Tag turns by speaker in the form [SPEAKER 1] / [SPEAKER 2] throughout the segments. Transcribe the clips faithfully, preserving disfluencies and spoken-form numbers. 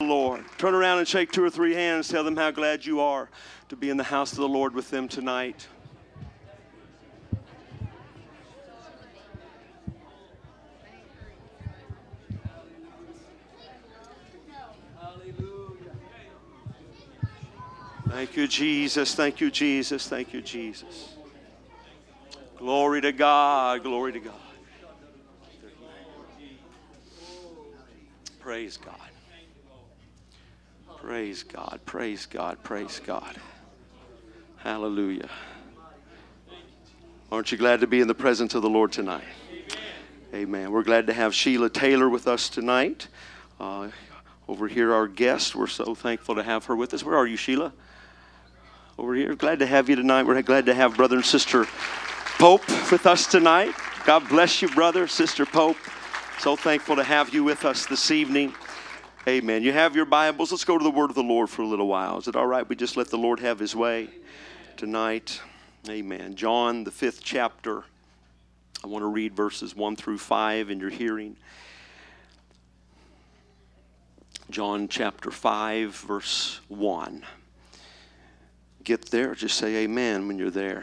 [SPEAKER 1] Lord. Turn around and shake two or three hands. Tell them how glad you are to be in the house of the Lord with them tonight. Thank you, Jesus. Thank you, Jesus. Thank you, Jesus. Glory to God. Glory to God. Praise God. Praise God. Praise God. Praise God. Hallelujah. Aren't you glad to be in the presence of the Lord tonight? Amen. We're glad to have Sheila Taylor with us tonight. Uh, over here, our guest. We're so thankful to have her with us. Where are you, Sheila? Over here. Glad to have you tonight. We're glad to have Brother and Sister Pope with us tonight. God bless you, brother, Sister Pope. So thankful to have you with us this evening. Amen. You have your Bibles. Let's go to the Word of the Lord for a little while. Is it all right we just let the Lord have His way tonight? Amen. John, the fifth chapter. I want to read verses one through five in your hearing. John chapter five, verse one. Get there, just say amen when you're there.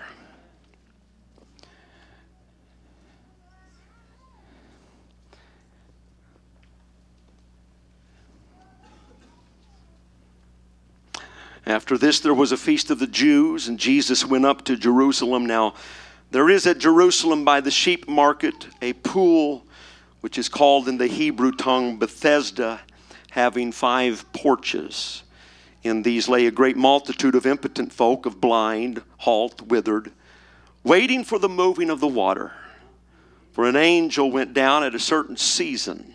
[SPEAKER 1] After this, there was a feast of the Jews, and Jesus went up to Jerusalem. Now, there is at Jerusalem by the sheep market a pool, which is called in the Hebrew tongue Bethesda, having five porches. In these lay a great multitude of impotent folk, of blind, halt, withered, waiting for the moving of the water. For an angel went down at a certain season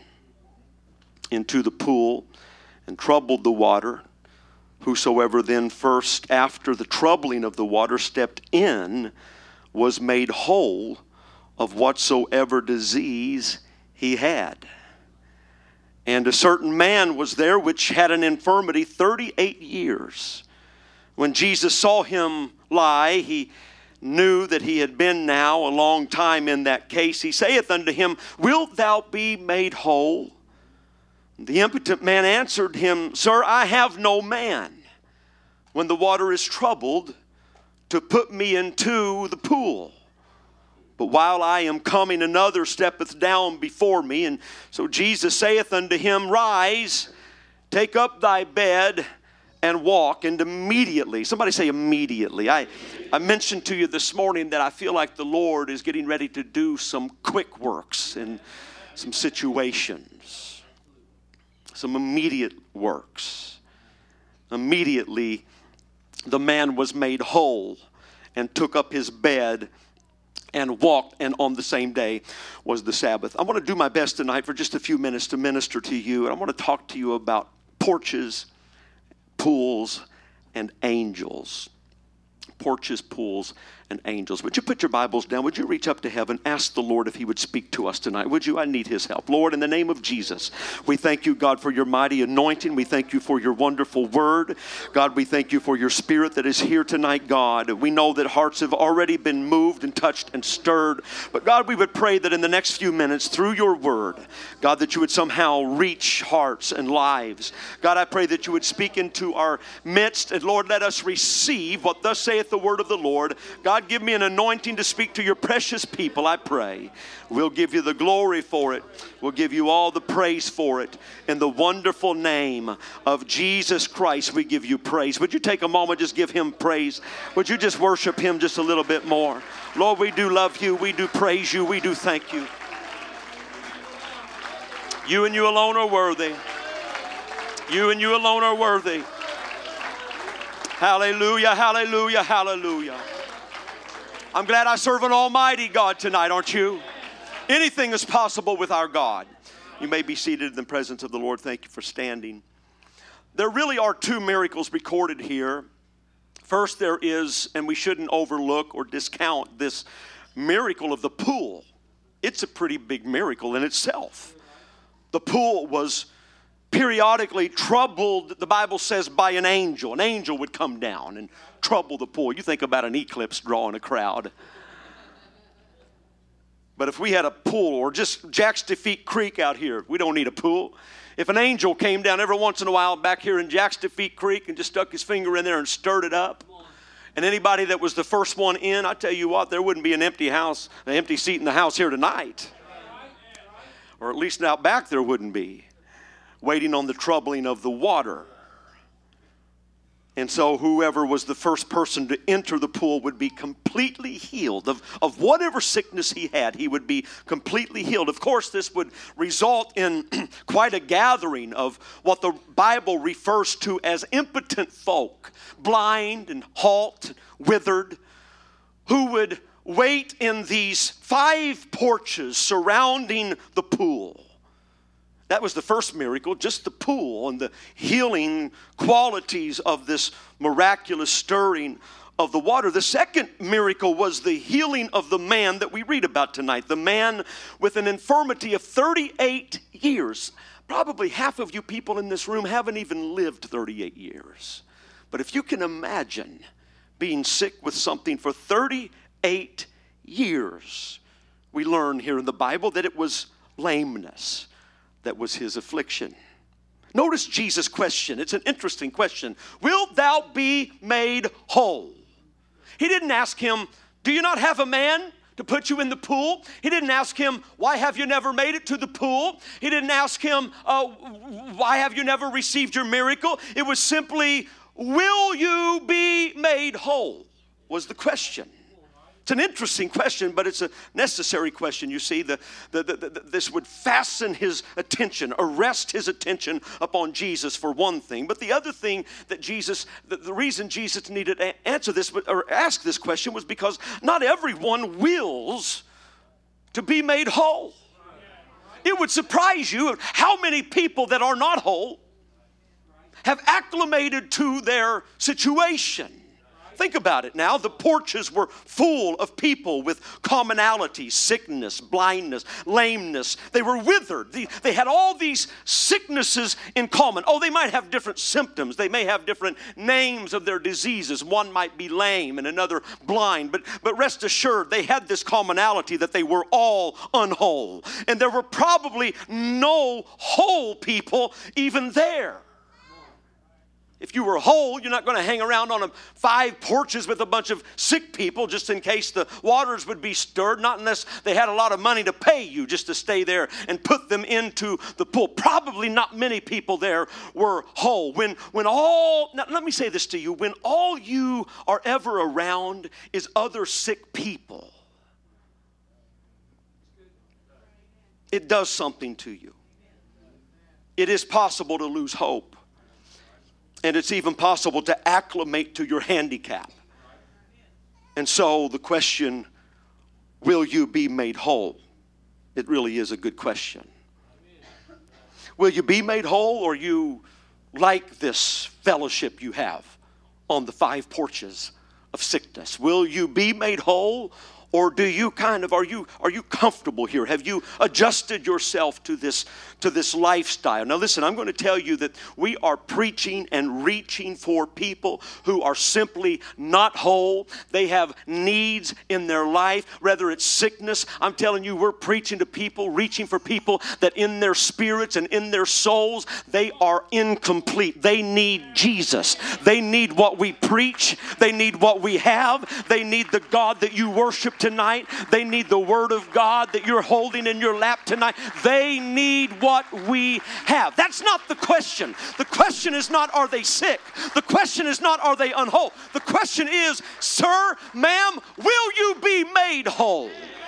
[SPEAKER 1] into the pool and troubled the water. Whosoever then first, after the troubling of the water, stepped in, was made whole of whatsoever disease he had. And a certain man was there which had an infirmity thirty-eight years. When Jesus saw him lie, he knew that he had been now a long time in that case. He saith unto him, Wilt thou be made whole? The impotent man answered him, Sir, I have no man, when the water is troubled, to put me into the pool. But while I am coming, another steppeth down before me. And so Jesus saith unto him, Rise, take up thy bed, and walk. And immediately, somebody say immediately. I, I mentioned to you this morning that I feel like the Lord is getting ready to do some quick works in some situations. Some immediate works. Immediately, the man was made whole and took up his bed and walked, and on the same day was the Sabbath. I want to do my best tonight for just a few minutes to minister to you, and I want to talk to you about porches, pools, and angels. Porches, pools, and angels. Would you put your Bibles down? Would you reach up to heaven? Ask the Lord if He would speak to us tonight. Would you? I need His help. Lord, in the name of Jesus, we thank you, God, for your mighty anointing. We thank you for your wonderful word. God, we thank you for your spirit that is here tonight, God. We know that hearts have already been moved and touched and stirred. But God, we would pray that in the next few minutes, through your word, God, that you would somehow reach hearts and lives. God, I pray that you would speak into our midst. And Lord, let us receive what thus saith the word of the Lord. God, give me an anointing to speak to your precious people, I pray. We'll give you the glory for it. We'll give you all the praise for it. In the wonderful name of Jesus Christ, we give you praise. Would you take a moment, just give him praise? Would you just worship him just a little bit more? Lord, we do love you. We do praise you. We do thank you. You and you alone are worthy. You and you alone are worthy. Hallelujah, hallelujah, hallelujah. I'm glad I serve an almighty God tonight, aren't you? Anything is possible with our God. You may be seated in the presence of the Lord. Thank you for standing. There really are two miracles recorded here. First, there is, and we shouldn't overlook or discount this miracle of the pool. It's a pretty big miracle in itself. The pool was periodically troubled, the Bible says, by an angel. An angel would come down and trouble the pool. You think about an eclipse drawing a crowd. But if we had a pool, or just Jack's Defeat Creek out here, we don't need a pool. If an angel came down every once in a while back here in Jack's Defeat Creek and just stuck his finger in there and stirred it up, and anybody that was the first one in, I tell you what, there wouldn't be an empty house, an empty seat in the house here tonight. Or at least out back there wouldn't be, waiting on the troubling of the water. And so whoever was the first person to enter the pool would be completely healed. Of, of whatever sickness he had, he would be completely healed. Of course, this would result in quite a gathering of what the Bible refers to as impotent folk, blind and halt, withered, who would wait in these five porches surrounding the pool. That was the first miracle, just the pool and the healing qualities of this miraculous stirring of the water. The second miracle was the healing of the man that we read about tonight, the man with an infirmity of thirty-eight years. Probably half of you people in this room haven't even lived thirty-eight years. But if you can imagine being sick with something for thirty-eight years, we learn here in the Bible that it was lameness that was his affliction. Notice Jesus' question. It's an interesting question. Wilt thou be made whole? He didn't ask him, do you not have a man to put you in the pool? He didn't ask him, why have you never made it to the pool? He didn't ask him, uh, why have you never received your miracle? It was simply, will you be made whole? Was the question. It's an interesting question, but it's a necessary question. You see, the, the, the, the, this would fasten his attention, arrest his attention upon Jesus for one thing. But the other thing that Jesus, the, the reason Jesus needed to answer this or ask this question was because not everyone wills to be made whole. It would surprise you how many people that are not whole have acclimated to their situation. Think about it now. The porches were full of people with commonalities, sickness, blindness, lameness. They were withered. They had all these sicknesses in common. Oh, they might have different symptoms. They may have different names of their diseases. One might be lame and another blind. But, but rest assured, they had this commonality that they were all unwhole. And there were probably no whole people even there. If you were whole, you're not going to hang around on a five porches with a bunch of sick people just in case the waters would be stirred, not unless they had a lot of money to pay you just to stay there and put them into the pool. Probably not many people there were whole. When, when all, now let me say this to you, when all you are ever around is other sick people, it does something to you. It is possible to lose hope. And it's even possible to acclimate to your handicap. And so the question, will you be made whole? It really is a good question. Will you be made whole, or you like this fellowship you have on the five porches of sickness? Will you be made whole, or do you kind of, are you are you comfortable here? Have you adjusted yourself to this to this lifestyle? Now listen, I'm going to tell you that we are preaching and reaching for people who are simply not whole. They have needs in their life, whether it's sickness. I'm telling you, we're preaching to people, reaching for people that in their spirits and in their souls, they are incomplete. They need Jesus. They need what we preach. They need what we have. They need the God that you worship tonight. They need the Word of God that you're holding in your lap tonight. They need what we have. That's not the question. The question is not, are they sick? The question is not, are they unwhole? The question is, sir, ma'am, will you be made whole?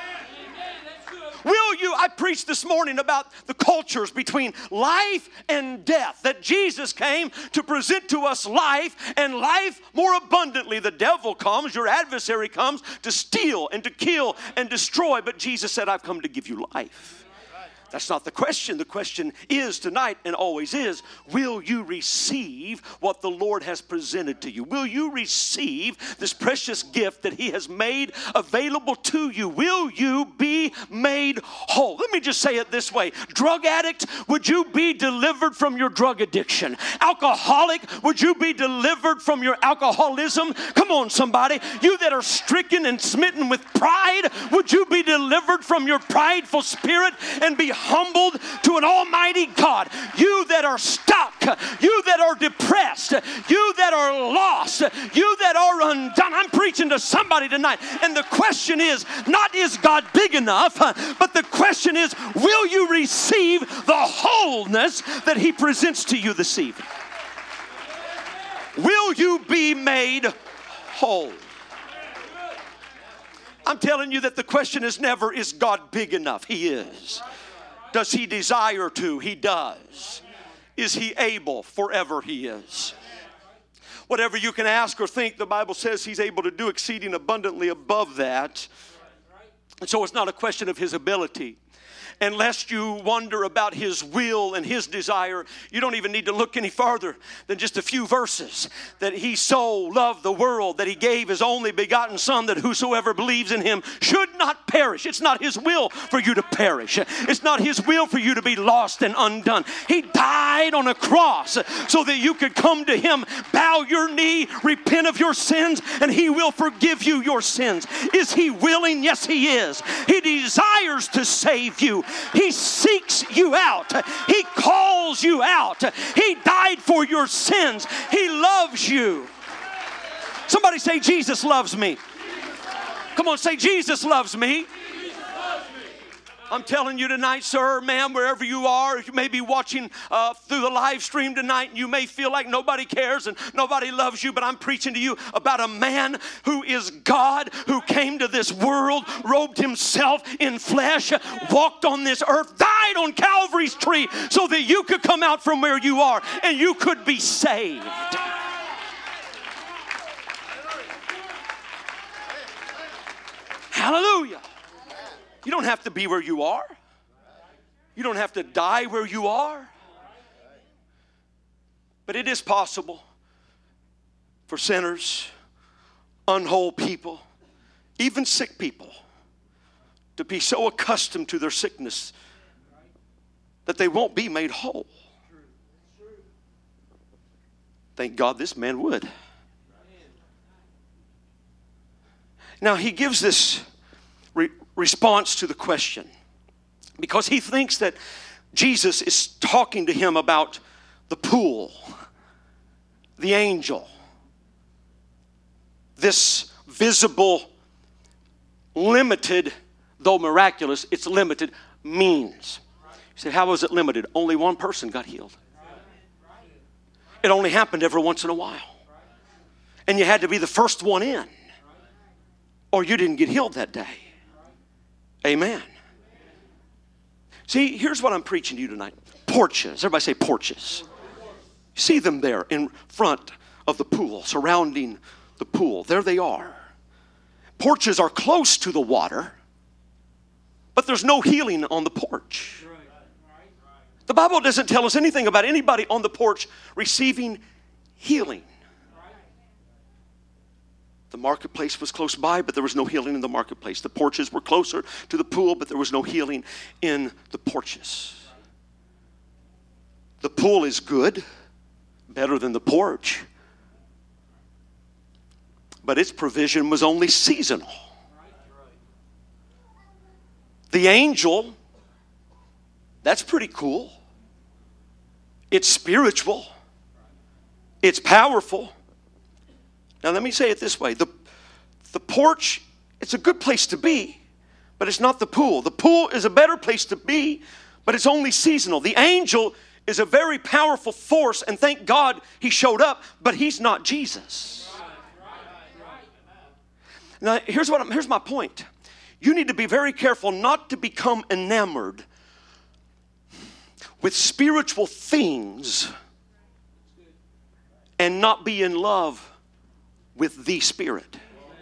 [SPEAKER 1] Will you? I preached this morning about the cultures between life and death, that Jesus came to present to us life and life more abundantly. The devil comes, your adversary comes to steal and to kill and destroy, but Jesus said, I've come to give you life. That's not the question. The question is tonight and always is, will you receive what the Lord has presented to you? Will you receive this precious gift that He has made available to you? Will you be made whole? Let me just say it this way. Drug addict, would you be delivered from your drug addiction? Alcoholic, would you be delivered from your alcoholism? Come on, somebody. You that are stricken and smitten with pride, would you be delivered from your prideful spirit and be humbled to an almighty God. You that are stuck, you that are depressed, you that are lost, you that are undone. I'm preaching to somebody tonight. And the question is, not is God big enough, but the question is, will you receive the wholeness that He presents to you this evening? Will you be made whole? I'm telling you that the question is never, is God big enough? He is. Does He desire to? He does. Is He able? Forever He is. Whatever you can ask or think, the Bible says He's able to do exceeding abundantly above that. And so it's not a question of His ability. And lest you wonder about His will and His desire, you don't even need to look any farther than just a few verses. That He so loved the world that He gave His only begotten Son, that whosoever believes in Him should not perish. It's not His will for you to perish. It's not His will for you to be lost and undone. He died on a cross so that you could come to Him, bow your knee, repent of your sins, and He will forgive you your sins. Is He willing? Yes, He is. He desires to save you. He seeks you out. He calls you out. He died for your sins. He loves you. Somebody say, Jesus loves me. Come on, say, Jesus loves me. I'm telling you tonight, sir, ma'am, wherever you are, you may be watching uh, through the live stream tonight, and you may feel like nobody cares and nobody loves you, but I'm preaching to you about a man who is God, who came to this world, robed Himself in flesh, walked on this earth, died on Calvary's tree so that you could come out from where you are and you could be saved. Hallelujah. You don't have to be where you are. You don't have to die where you are. But it is possible for sinners, unwhole people, even sick people, to be so accustomed to their sickness that they won't be made whole. Thank God this man would. Now he gives this re- response to the question because he thinks that Jesus is talking to him about the pool, the angel, this visible, limited, though miraculous, it's limited, means. You say, how was it limited? Only one person got healed. It only happened every once in a while. And you had to be the first one in, or you didn't get healed that day. Amen. See, here's what I'm preaching to you tonight. Porches. Everybody say porches. You see them there in front of the pool, surrounding the pool. There they are. Porches are close to the water, but there's no healing on the porch. The Bible doesn't tell us anything about anybody on the porch receiving healing. The marketplace was close by, but there was no healing in the marketplace. The porches were closer to the pool, but there was no healing in the porches. The pool is good, better than the porch, but its provision was only seasonal. The angel, that's pretty cool. It's spiritual. It's powerful. Now let me say it this way. The, the porch, it's a good place to be, but it's not the pool. The pool is a better place to be, but it's only seasonal. The angel is a very powerful force, and thank God he showed up, but he's not Jesus. Now here's, what I'm, here's my point. You need to be very careful not to become enamored with spiritual things and not be in love with the Spirit.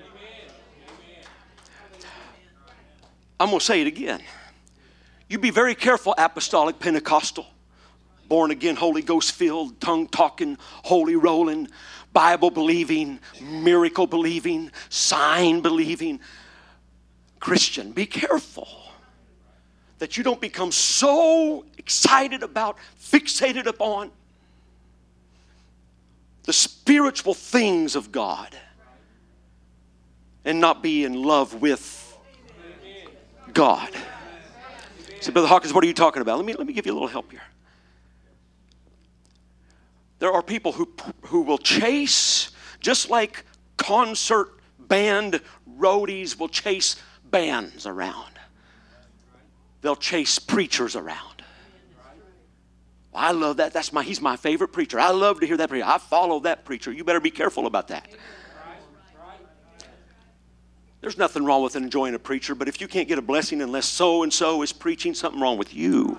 [SPEAKER 1] I'm going to say it again. You be very careful, apostolic, Pentecostal, born again, Holy Ghost filled, tongue talking, holy rolling, Bible believing, miracle believing, sign believing Christian. Be careful that you don't become so excited about, fixated upon the spiritual things of God and not be in love with God. So, Brother Hawkins, what are you talking about? Let me, let me give you a little help here. There are people who, who will chase, just like concert band roadies will chase bands around. They'll chase preachers around. I love that. That's my, he's my favorite preacher. I love to hear that preacher. I follow that preacher. You better be careful about that. There's nothing wrong with enjoying a preacher, but if you can't get a blessing unless so-and-so is preaching, something wrong with you.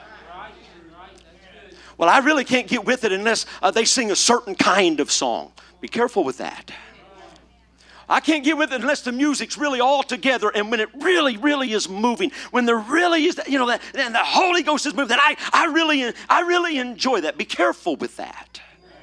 [SPEAKER 1] Well, I really can't get with it unless uh, they sing a certain kind of song. Be careful with that. I can't get with it unless the music's really all together and when it really, really is moving. When there really is, you know, that, and the Holy Ghost is moving, then I, I, really, I really enjoy that. Be careful with that.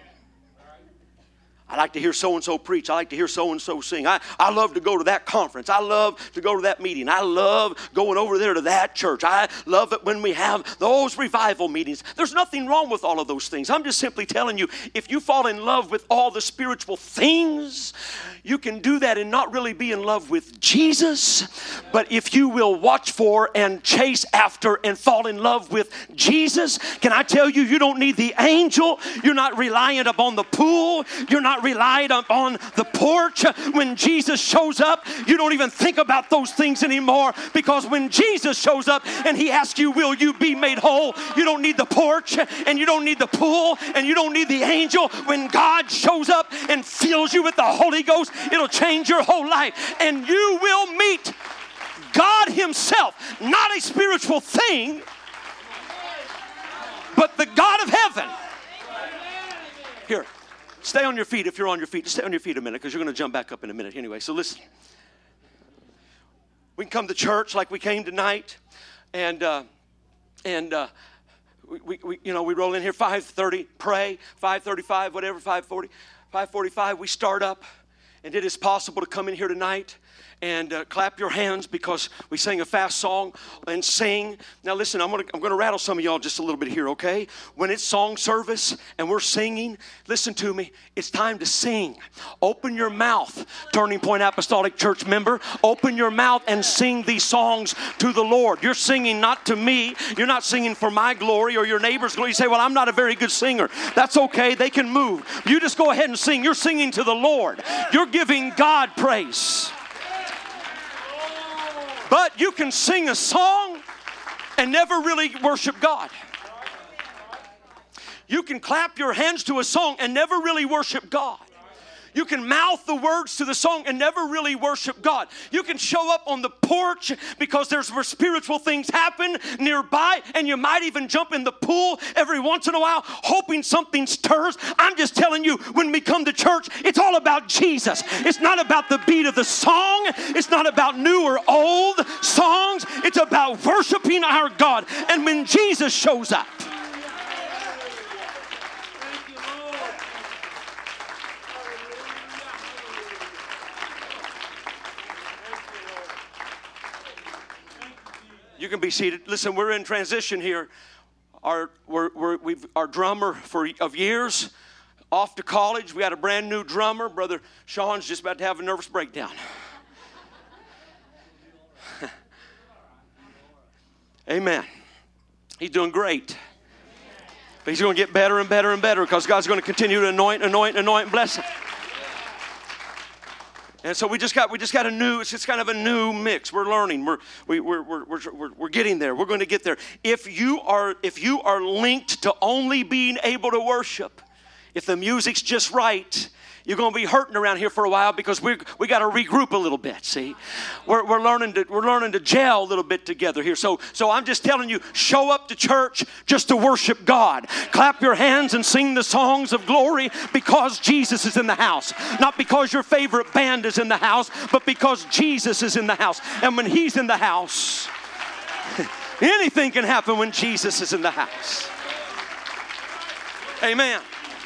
[SPEAKER 1] I like to hear so-and-so preach. I like to hear so-and-so sing. I, I love to go to that conference. I love to go to that meeting. I love going over there to that church. I love it when we have those revival meetings. There's nothing wrong with all of those things. I'm just simply telling you, if you fall in love with all the spiritual things, you can do that and not really be in love with Jesus. But if you will watch for and chase after and fall in love with Jesus, can I tell you, you don't need the angel. You're not reliant upon the pool. You're not relied on the porch. When Jesus shows up, you don't even think about those things anymore, because when Jesus shows up and he asks you, will you be made whole? You don't need the porch, and you don't need the pool, and you don't need the angel. When God shows up and fills you with the Holy Ghost, it'll change your whole life, and you will meet God himself. Not a spiritual thing, but the God of heaven. Here, stay on your feet if you're on your feet. Just stay on your feet a minute, because you're going to jump back up in a minute anyway. So listen. We can come to church like we came tonight, and uh, and uh, we, we you know we roll in here five thirty, pray five thirty-five, whatever, five forty, five forty-five. We start up, and it is possible to come in here tonight and uh, clap your hands because we sang a fast song and sing. Now listen, I'm going to I'm going to rattle some of y'all just a little bit here, okay? When it's song service and we're singing, listen to me. It's time to sing. Open your mouth, Turning Point Apostolic Church member. Open your mouth and sing these songs to the Lord. You're singing not to me. You're not singing for my glory or your neighbor's glory. You say, well, I'm not a very good singer. That's okay. They can move. You just go ahead and sing. You're singing to the Lord. You're giving God praise. But you can sing a song and never really worship God. You can clap your hands to a song and never really worship God. You can mouth the words to the song and never really worship God. You can show up on the porch because there's where spiritual things happen nearby, and you might even jump in the pool every once in a while hoping something stirs. I'm just telling you, when we come to church, it's all about Jesus. It's not about the beat of the song. It's not about new or old songs. It's about worshiping our God. And when Jesus shows up, you can be seated. Listen, we're in transition here. Our we're, we're, we've our drummer for of years off to college. We got a brand new drummer. Brother Sean's just about to have a nervous breakdown. Amen. He's doing great. But he's going to get better and better and better because God's going to continue to anoint, anoint, anoint, and bless him. And so we just got we just got a new, it's just kind of a new mix. We're learning. We're we, we're, we're we're we're getting there. We're going to get there. If you are if you are linked to only being able to worship, if the music's just right, you're going to be hurting around here for a while because we we got to regroup a little bit. See, we're we're learning to we're learning to gel a little bit together here. So so I'm just telling you, show up to church just to worship God. Clap your hands and sing the songs of glory because Jesus is in the house, not because your favorite band is in the house, but because Jesus is in the house. And when He's in the house, anything can happen when Jesus is in the house. Amen.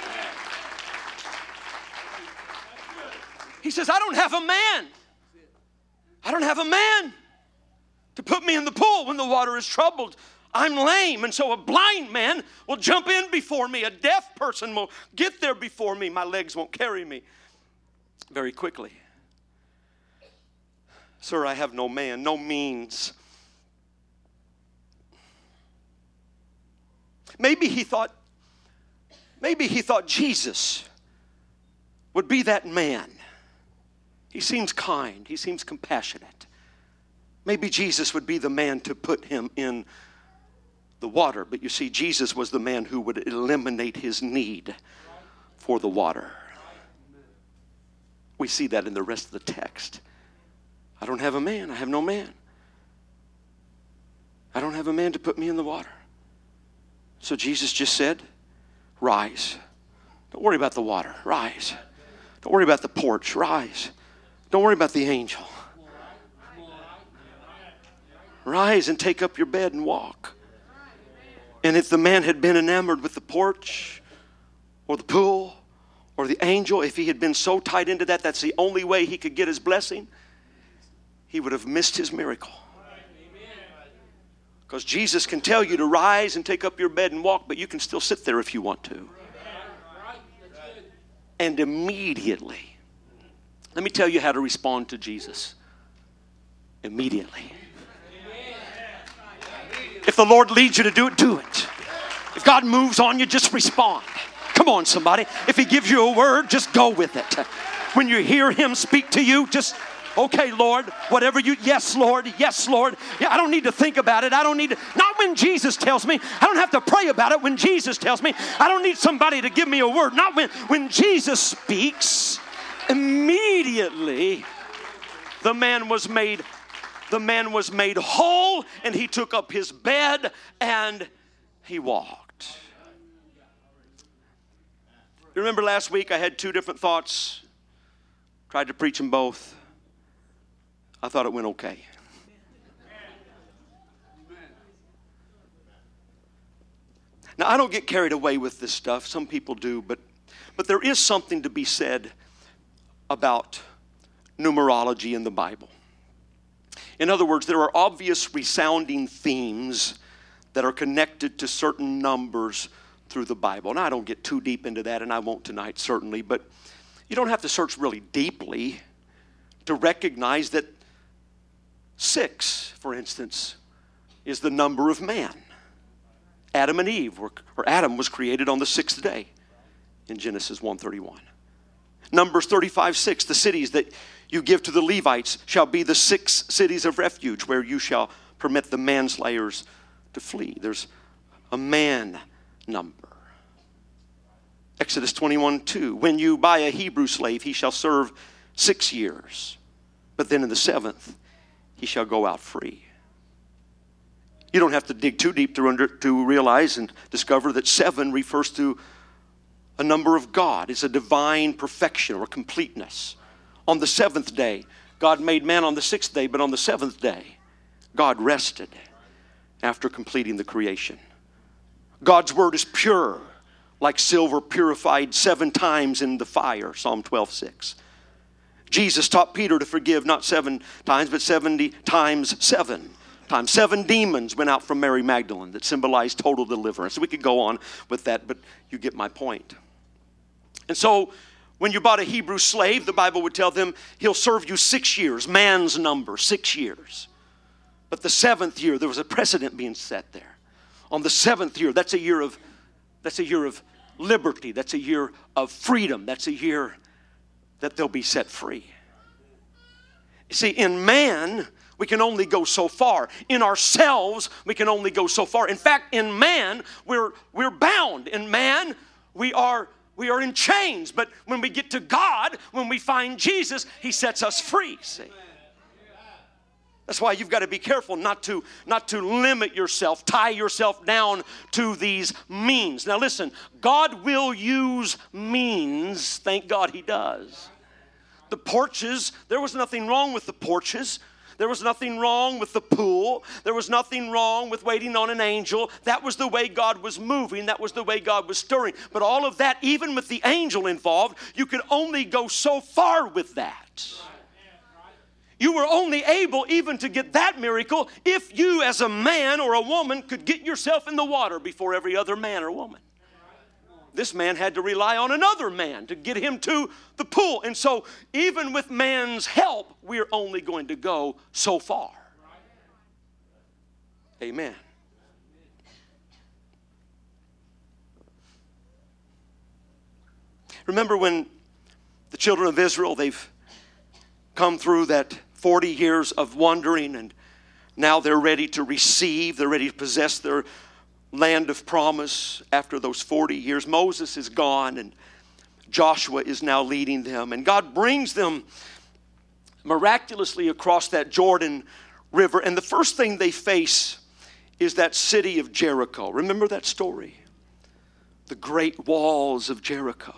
[SPEAKER 1] He says, I don't have a man. I don't have a man to put me in the pool when the water is troubled. I'm lame, and so a blind man will jump in before me. A deaf person will get there before me. My legs won't carry me very quickly. Sir, I have no man, no means. Maybe he thought, maybe he thought Jesus would be that man. He seems kind. He seems compassionate. Maybe Jesus would be the man to put him in the water. But you see, Jesus was the man who would eliminate his need for the water. We see that in the rest of the text. I don't have a man. I have no man. I don't have a man to put me in the water. So Jesus just said, rise. Don't worry about the water. Rise. Don't worry about the porch. Rise. Don't worry about the angel. Rise and take up your bed and walk. And if the man had been enamored with the porch or the pool or the angel, if he had been so tied into that, that's the only way he could get his blessing, he would have missed his miracle. Because Jesus can tell you to rise and take up your bed and walk, but you can still sit there if you want to. And immediately, let me tell you how to respond to Jesus. Immediately. If the Lord leads you to do it, do it. If God moves on you, just respond. Come on, somebody. If he gives you a word, just go with it. When you hear him speak to you, just, okay, Lord, whatever you, yes, Lord, yes, Lord. Yeah, I don't need to think about it. I don't need to, not when Jesus tells me. I don't have to pray about it when Jesus tells me. I don't need somebody to give me a word. Not when, when Jesus speaks. Immediately, the man was made The man was made whole, and he took up his bed and he walked. You remember last week I had two different thoughts. Tried to preach them both. I thought it went okay. Now, I don't get carried away with this stuff. Some people do, but, but there is something to be said about numerology in the Bible. In other words, there are obvious resounding themes that are connected to certain numbers through the Bible. And I don't get too deep into that, and I won't tonight, certainly. But you don't have to search really deeply to recognize that six, for instance, is the number of man. Adam and Eve, were, or Adam was created on the sixth day in Genesis one thirty-one. Numbers thirty-five six, the cities that you give to the Levites shall be the six cities of refuge where you shall permit the manslayers to flee. There's a man number. Exodus twenty-one two, when you buy a Hebrew slave, he shall serve six years, but then in the seventh, he shall go out free. You don't have to dig too deep to, under, to realize and discover that seven refers to a number of God. It's a divine perfection or completeness. On the seventh day, God made man on the sixth day, but on the seventh day, God rested after completing the creation. God's word is pure, like silver purified seven times in the fire, Psalm twelve six. Jesus taught Peter to forgive not seven times, but seventy times seven times. Seven demons went out from Mary Magdalene that symbolized total deliverance. We could go on with that, but you get my point. And so, when you bought a Hebrew slave, the Bible would tell them he'll serve you six years, man's number, six years. But the seventh year, there was a precedent being set there. On the seventh year, that's a year of, that's a year of liberty. That's a year of freedom. That's a year that they'll be set free. You see, in man, we can only go so far. In ourselves, we can only go so far. In fact, in man, we're, we're bound. In man, we are We are in chains, but when we get to God, when we find Jesus, he sets us free, see. That's why you've got to be careful not to, not to limit yourself, tie yourself down to these means. Now listen, God will use means. Thank God he does. The porches, there was nothing wrong with the porches. There was nothing wrong with the pool. There was nothing wrong with waiting on an angel. That was the way God was moving. That was the way God was stirring. But all of that, even with the angel involved, you could only go so far with that. You were only able even to get that miracle if you as a man or a woman could get yourself in the water before every other man or woman. This man had to rely on another man to get him to the pool. And so even with man's help, we're only going to go so far. Amen. Remember when the children of Israel, they've come through that forty years of wandering, and now they're ready to receive, they're ready to possess their land of promise after those forty years. Moses is gone, and Joshua is now leading them. And God brings them miraculously across that Jordan River. And the first thing they face is that city of Jericho. Remember that story? The great walls of Jericho,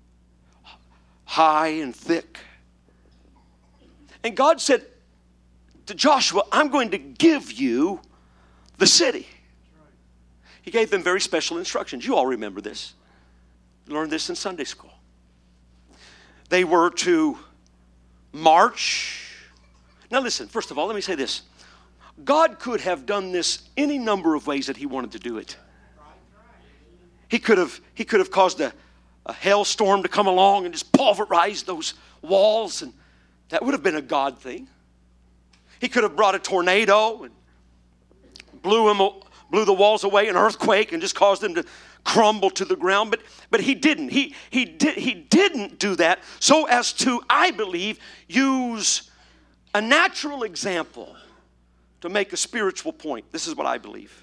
[SPEAKER 1] high and thick. And God said to Joshua, I'm going to give you the city. He gave them very special instructions. You all remember this. Learned this in Sunday school. They were to march. Now listen, first of all, let me say this. God could have done this any number of ways that he wanted to do it. He could have, he could have caused a, a hailstorm to come along and just pulverize those walls, and that would have been a God thing. He could have brought a tornado and blew them, blew the walls away, an earthquake, and just caused them to crumble to the ground. But but he didn't. He he did he didn't do that so as to, I believe, use a natural example to make a spiritual point. This is what I believe.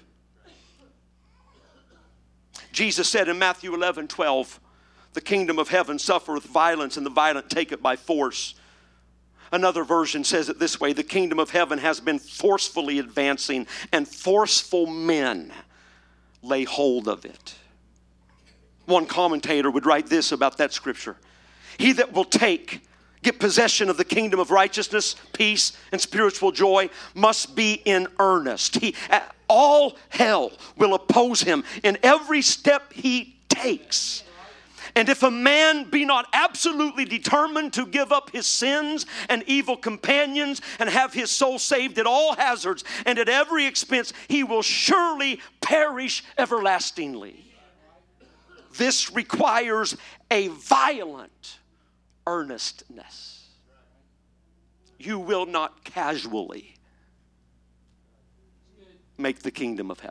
[SPEAKER 1] Jesus said in Matthew eleven twelve, the kingdom of heaven suffereth violence, and the violent take it by force. Another version says it this way: the kingdom of heaven has been forcefully advancing, and forceful men lay hold of it. One commentator would write this about that scripture: he that will take, get possession of the kingdom of righteousness, peace, and spiritual joy must be in earnest. He, all hell will oppose him in every step he takes. And if a man be not absolutely determined to give up his sins and evil companions and have his soul saved at all hazards and at every expense, he will surely perish everlastingly. This requires a violent earnestness. You will not casually make the kingdom of heaven.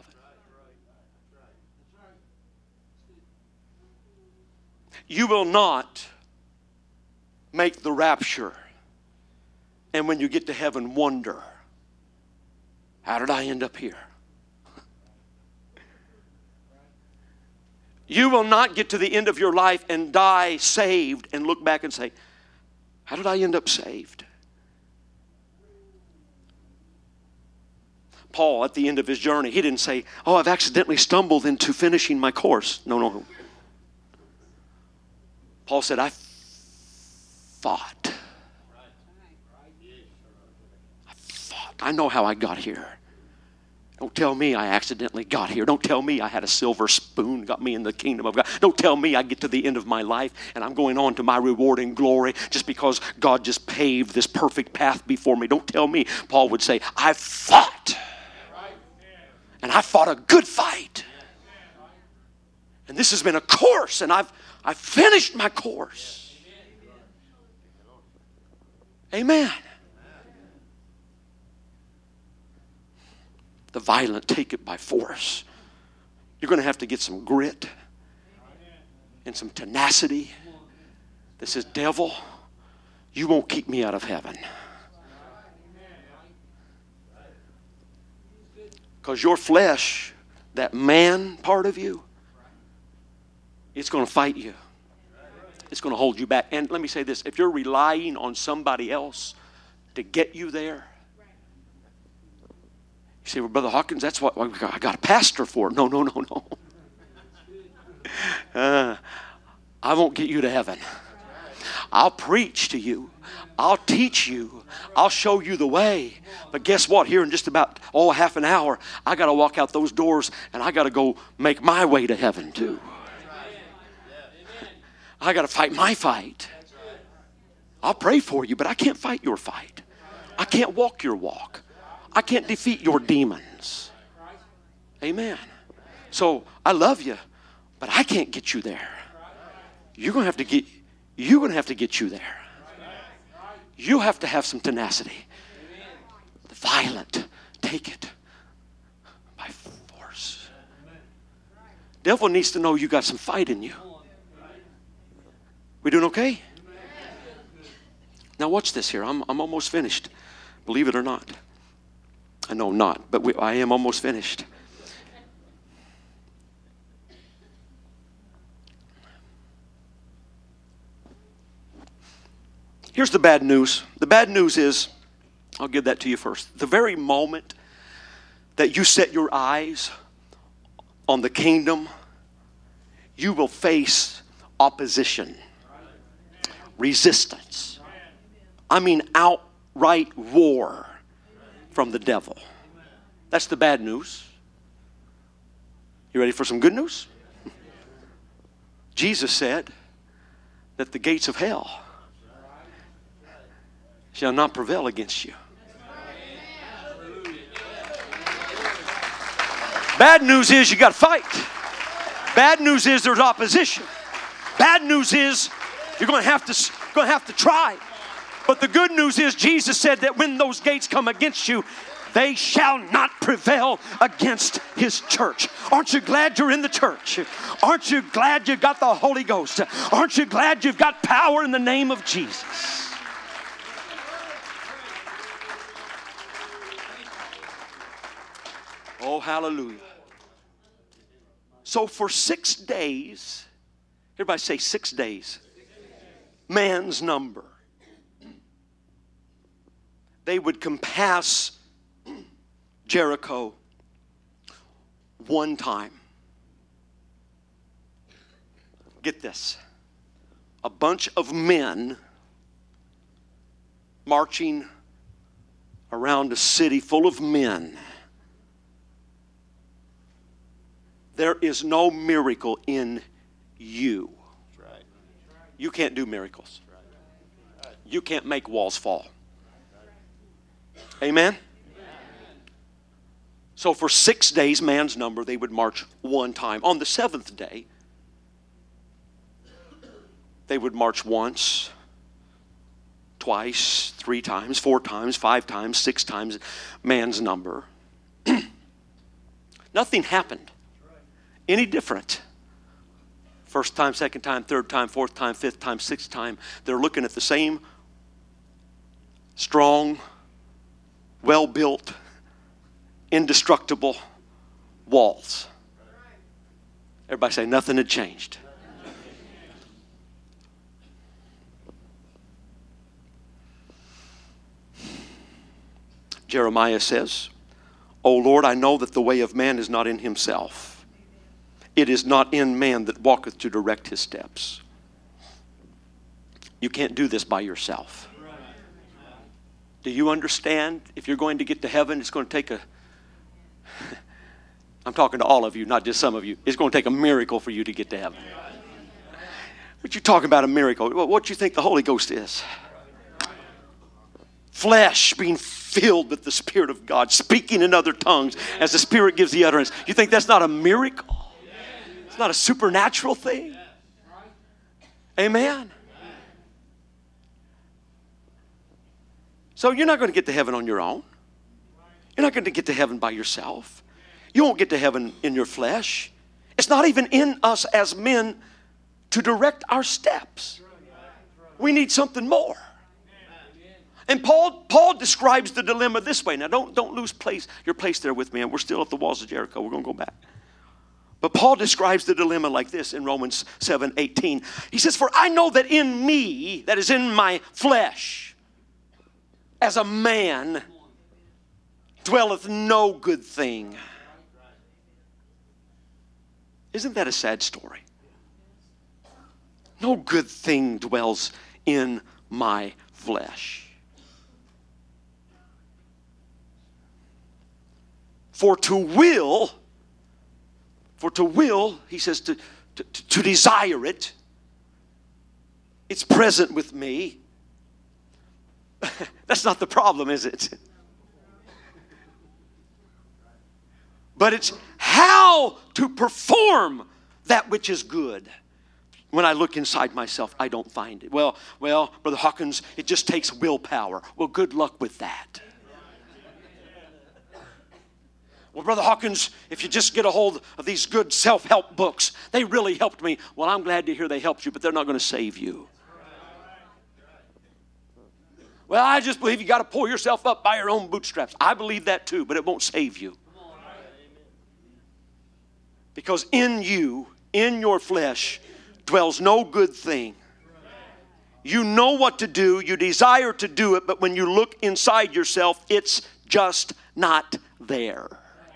[SPEAKER 1] You will not make the rapture, and when you get to heaven, wonder, how did I end up here? You will not get to the end of your life and die saved and look back and say, how did I end up saved? Paul, at the end of his journey, he didn't say, oh, I've accidentally stumbled into finishing my course. No, no, no. Paul said, I fought. I fought. I know how I got here. Don't tell me I accidentally got here. Don't tell me I had a silver spoon got me in the kingdom of God. Don't tell me I get to the end of my life and I'm going on to my reward and glory just because God just paved this perfect path before me. Don't tell me. Paul would say, I fought. And I fought a good fight. And this has been a course, and I've I finished my course. Amen. The violent take it by force. You're going to have to get some grit and some tenacity that says, devil, you won't keep me out of heaven. Because your flesh, that man part of you, it's going to fight you. It's going to hold you back. And let me say this. If you're relying on somebody else to get you there, you say, well, Brother Hawkins, that's what I got a pastor for. No, no, no, no. Uh, I won't get you to heaven. I'll preach to you. I'll teach you. I'll show you the way. But guess what? Here in just about, oh, half an hour, I got to walk out those doors and I got to go make my way to heaven too. I got to fight my fight. I'll pray for you, but I can't fight your fight. I can't walk your walk. I can't defeat your demons. Amen. So I love you, but I can't get you there. You're going to have to get, you're going to have to get you there. You have to have some tenacity. The violent take it by force. Devil needs to know you got some fight in you. We doing okay? Now watch this here. I'm, I'm almost finished. Believe it or not. I know not, but we, I am almost finished. Here's the bad news. The bad news is, I'll give that to you first. The very moment that you set your eyes on the kingdom, you will face opposition, resistance. I mean outright war from the devil. That's the bad news. You ready for some good news? Jesus said that the gates of hell shall not prevail against you. Bad news is you got to fight. Bad news is there's opposition. Bad news is you're going to have to going to have to try. But the good news is Jesus said that when those gates come against you, they shall not prevail against His church. Aren't you glad you're in the church? Aren't you glad you got the Holy Ghost? Aren't you glad you've got power in the name of Jesus? Oh, hallelujah. So for six days, everybody say six days, man's number, they would compass Jericho one time. Get this. A bunch of men marching around a city full of men. There is no miracle in you. You can't do miracles. You can't make walls fall. Amen? So for six days, man's number, they would march one time. On the seventh day, they would march once, twice, three times, four times, five times, six times, man's number. Nothing happened any different. First time, second time, third time, fourth time, fifth time, sixth time. They're looking at the same strong, well-built, indestructible walls. Everybody say nothing had changed. Jeremiah says, "O Lord, I know that the way of man is not in himself. It is not in man that walketh to direct his steps." You can't do this by yourself. Do you understand? If you're going to get to heaven, it's going to take a... I'm talking to all of you, not just some of you. It's going to take a miracle for you to get to heaven. What you talking about a miracle? What do you think the Holy Ghost is? Flesh being filled with the Spirit of God, speaking in other tongues as the Spirit gives the utterance. You think that's not a miracle? It's not a supernatural thing. Amen. So you're not going to get to heaven on your own. You're not going to get to heaven by yourself. You won't get to heaven in your flesh. It's not even in us as men to direct our steps. We need something more. And Paul, Paul describes the dilemma this way. Now, don't, don't lose place, your place there with me. And we're still at the walls of Jericho. We're going to go back. But Paul describes the dilemma like this in Romans seven eighteen. He says, "For I know that in me, that is in my flesh, as a man, dwelleth no good thing." Isn't that a sad story? No good thing dwells in my flesh. For to will, for to will, he says, to, to, to desire it, it's present with me. That's not the problem, is it? But it's how to perform that which is good. When I look inside myself, I don't find it. Well, well, Brother Hawkins, it just takes willpower. Well, good luck with that. Well, Brother Hawkins, if you just get a hold of these good self-help books, they really helped me. Well, I'm glad to hear they helped you, but they're not going to save you. Well, I just believe you got to pull yourself up by your own bootstraps. I believe that too, but it won't save you. Because in you, in your flesh, dwells no good thing. You know what to do, you desire to do it, but when you look inside yourself, it's just not there.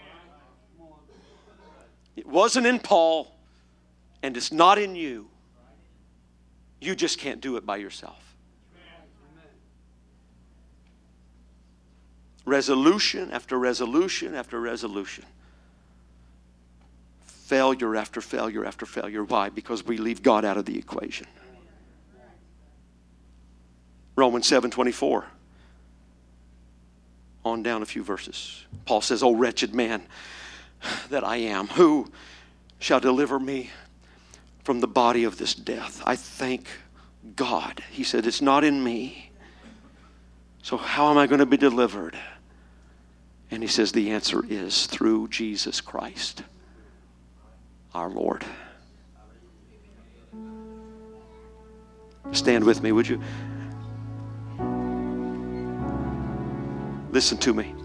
[SPEAKER 1] It wasn't in Paul, and it's not in you. You just can't do it by yourself. Resolution after resolution after resolution. Failure after failure after failure. Why? Because we leave God out of the equation. Romans seven twenty-four. On down a few verses. Paul says, "O wretched man that I am, who shall deliver me from the body of this death? I thank God." He said, "It's not in me. So how am I going to be delivered?" And he says the answer is through Jesus Christ, our Lord. Stand with me, would you? Listen to me.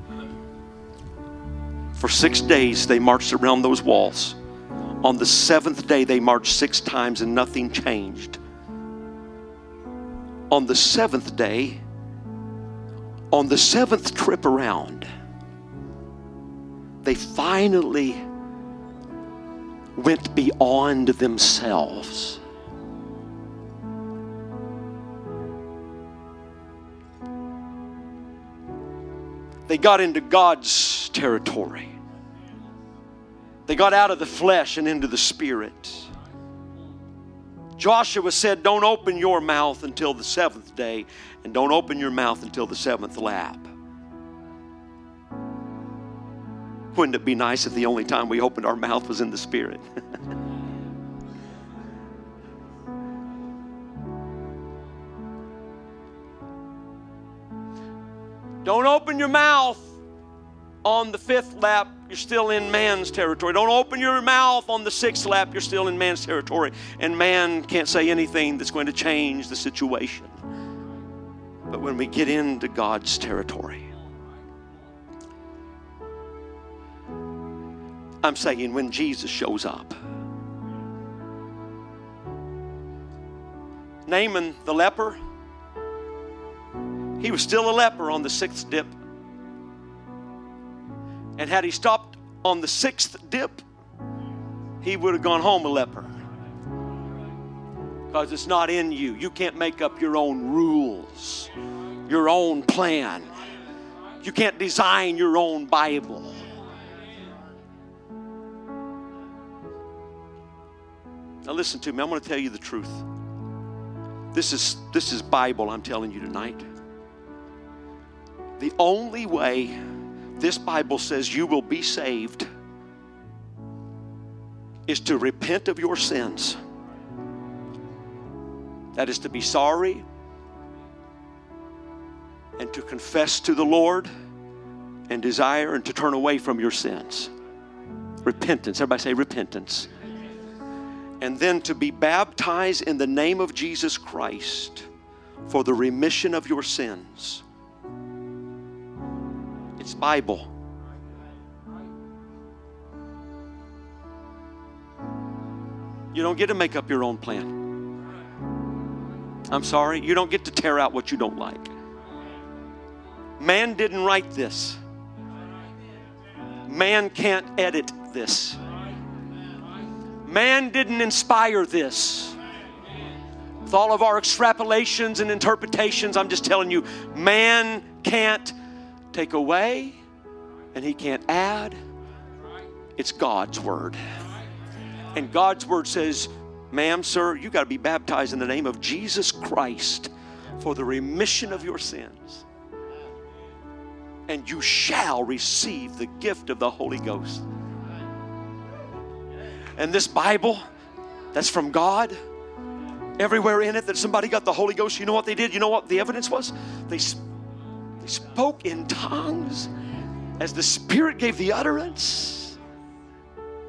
[SPEAKER 1] For six days they marched around those walls. On the seventh day they marched six times and nothing changed. On the seventh day, on the seventh trip around, they finally went beyond themselves. They got into God's territory. They got out of the flesh and into the spirit. Joshua said, "Don't open your mouth until the seventh day, and don't open your mouth until the seventh lap." Wouldn't it be nice if the only time we opened our mouth was in the spirit? Don't open your mouth on the fifth lap, you're still in man's territory. Don't open your mouth on the sixth lap, you're still in man's territory. And man can't say anything that's going to change the situation. But when we get into God's territory, I'm saying when Jesus shows up. Naaman the leper, he was still a leper on the sixth dip. And had he stopped on the sixth dip, he would have gone home a leper. Because it's not in you. You can't make up your own rules, your own plan. You can't design your own Bible. Now listen to me. I'm going to tell you the truth. This is, this is Bible I'm telling you tonight. The only way this Bible says you will be saved is to repent of your sins. That is to be sorry and to confess to the Lord and desire and to turn away from your sins. Repentance. Everybody say repentance. And then to be baptized in the name of Jesus Christ for the remission of your sins. It's Bible. You don't get to make up your own plan. I'm sorry, you don't get to tear out what you don't like. Man didn't write this. Man can't edit this. Man didn't inspire this. With all of our extrapolations and interpretations, I'm just telling you, man can't take away and he can't add. It's God's word. And God's word says, ma'am, sir, you got to be baptized in the name of Jesus Christ for the remission of your sins. And you shall receive the gift of the Holy Ghost. And this Bible that's from God, everywhere in it that somebody got the Holy Ghost, you know what they did? You know what the evidence was? They, they spoke in tongues as the Spirit gave the utterance.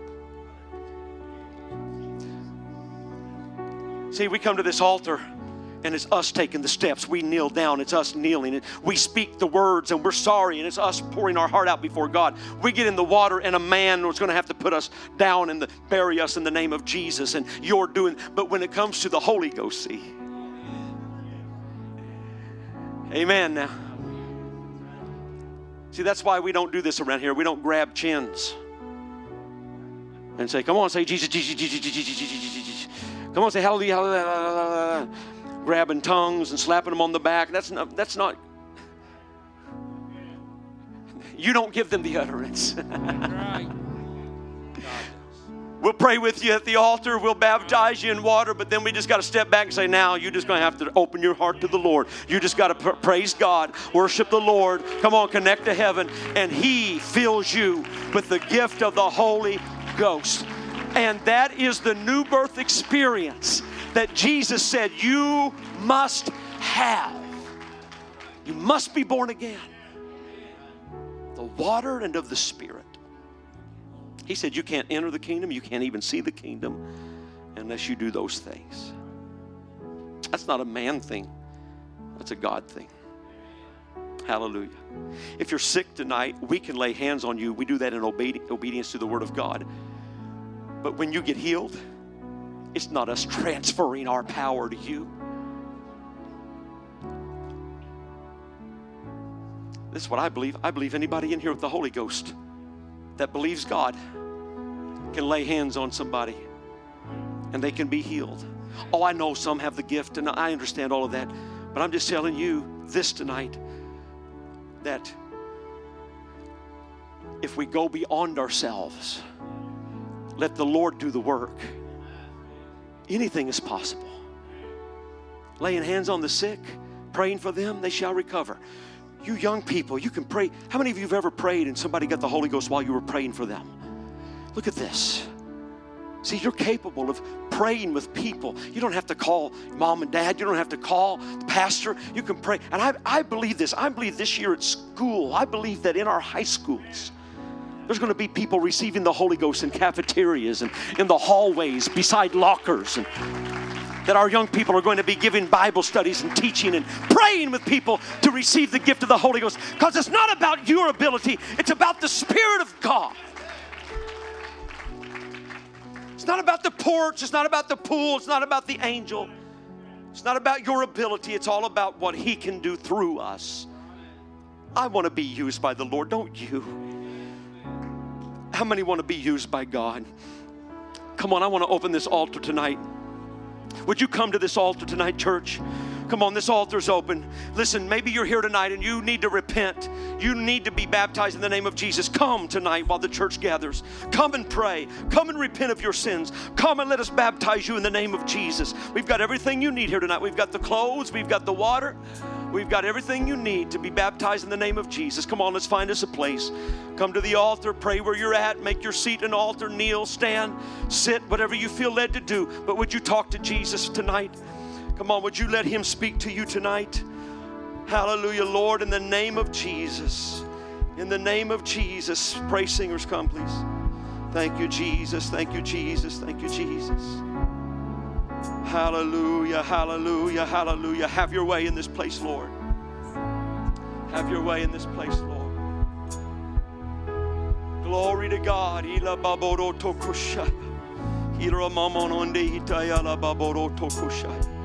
[SPEAKER 1] See, we come to this altar And it's us taking the steps. We kneel down. It's us kneeling. And we speak the words and we're sorry. And it's us pouring our heart out before God. We get in the water and a man was going to have to put us down and the, bury us in the name of Jesus. And you're doing. But when it comes to the Holy Ghost, see. Amen now. See, that's why we don't do this around here. We don't grab chins and say, come on, say Jesus, Jesus, Jesus, Jesus, Jesus, Jesus, Jesus. Come on, say hallelujah, hallelujah. Grabbing tongues and slapping them on the back. That's not, that's not, you don't give them the utterance.
[SPEAKER 2] Right.
[SPEAKER 1] We'll pray with you at the altar. We'll baptize you in water, but then we just got to step back and say, now you're just going to have to open your heart to the Lord. You just got to pr- praise God, worship the Lord. Come on, connect to heaven, and He fills you with the gift of the Holy Ghost. And that is the new birth experience that Jesus said you must have. You must be born again. The water and of the Spirit. He said you can't enter the kingdom, you can't even see the kingdom unless you do those things. That's not a man thing. That's a God thing. Hallelujah. If you're sick tonight, we can lay hands on you. We do that in obedi- obedience to the Word of God. But when you get healed, it's not us transferring our power to you. This is what I believe. I believe anybody in here with the Holy Ghost that believes God can lay hands on somebody and they can be healed. Oh, I know some have the gift and I understand all of that. But I'm just telling you this tonight, that if we go beyond ourselves, let the Lord do the work, anything is possible. Laying hands on the sick, praying for them, they shall recover. You young people, you can pray. How many of you have ever prayed and somebody got the Holy Ghost while you were praying for them? Look at this. See, you're capable of praying with people. You don't have to call mom and dad. You don't have to call the pastor. You can pray. And I, I believe this. I believe this year at school, I believe that in our high schools, there's going to be people receiving the Holy Ghost in cafeterias and in the hallways beside lockers, and that our young people are going to be giving Bible studies and teaching and praying with people to receive the gift of the Holy Ghost, because it's not about your ability, it's about the Spirit of God. It's not about the porch, it's not about the pool, it's not about the angel, it's not about your ability, it's all about what He can do through us. I want to be used by the Lord, don't you? How many want to be used by God? Come on, I want to open this altar tonight. Would you come to this altar tonight, church? Come on, this altar's open. Listen, maybe you're here tonight and you need to repent. You need to be baptized in the name of Jesus. Come tonight while the church gathers. Come and pray. Come and repent of your sins. Come and let us baptize you in the name of Jesus. We've got everything you need here tonight. We've got the clothes. We've got the water. We've got everything you need to be baptized in the name of Jesus. Come on, let's find us a place. Come to the altar. Pray where you're at. Make your seat an altar. Kneel, stand, sit, whatever you feel led to do. But would you talk to Jesus tonight? Come on, would you let Him speak to you tonight? Hallelujah, Lord, in the name of Jesus. In the name of Jesus. Praise singers, come please. Thank you, Jesus. Thank you, Jesus. Thank you, Jesus. Hallelujah, hallelujah, hallelujah. Have your way in this place, Lord. Have your way in this place, Lord. Glory to God. Ila baboro tokushaya. Ira mamononde hitaya la baboro tokushaya.